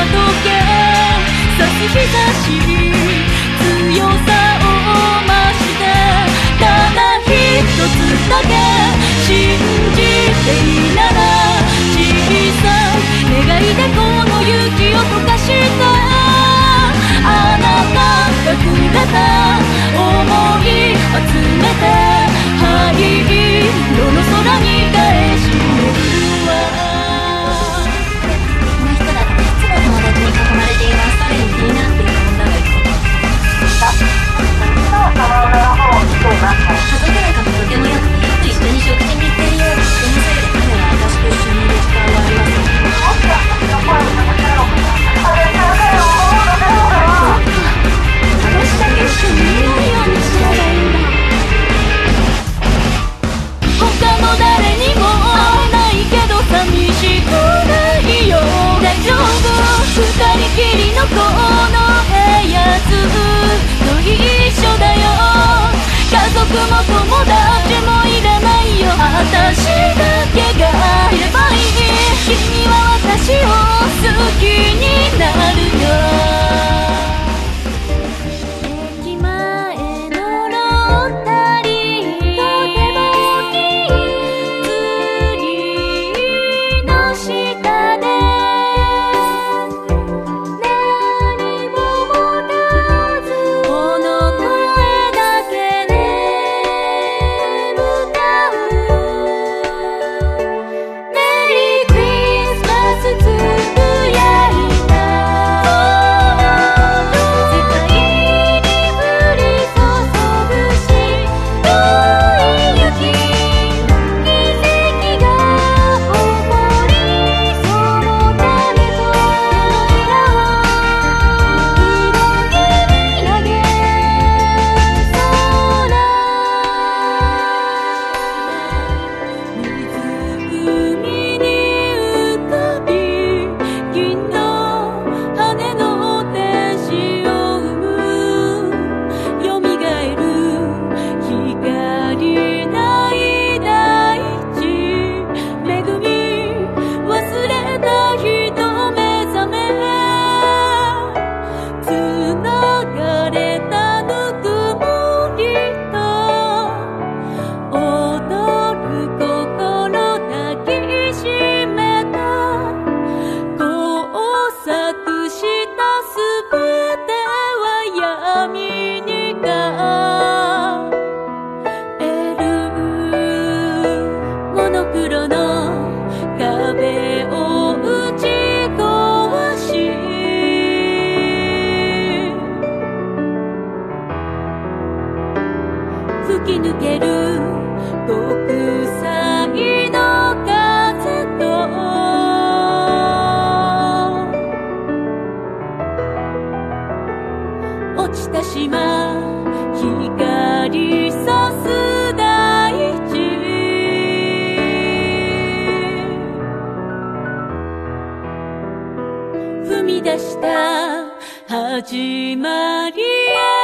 時計差す日差し強さを増してただ一つだけ信じていいなら小さい願いでこの雪を溶かしたあなたがくれた想い集めて灰色の空に返しめるわ二人きりのこの部屋ずっと一緒だよ家族も友達もいらないよ私だけがいればいい君は私を好きになるよ吹き抜ける極彩の風と落ちた島光さす大地踏み出した始まりへ